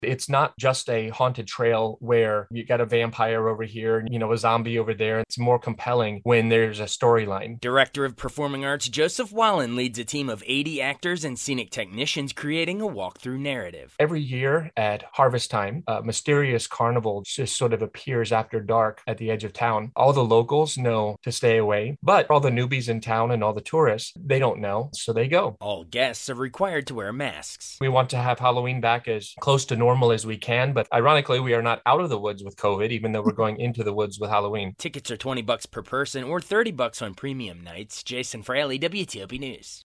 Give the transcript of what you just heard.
It's not just a haunted trail where you got a vampire over here, a zombie over there. It's more compelling when there's a storyline. Director of Performing Arts Joseph Wallen leads a team of 80 actors and scenic technicians creating a walkthrough narrative. Every year at harvest time, a mysterious carnival just sort of appears after dark at the edge of town. All the locals know to stay away, but all the newbies in town and all the tourists, they don't know, so they go. All guests are required to wear masks. We want to have Halloween back as close to normal as we can, but ironically, we are not out of the woods with COVID, even though we're going into the woods with Halloween. Tickets are $20 per person or $30 on premium nights. Jason Fraley, WTOP News.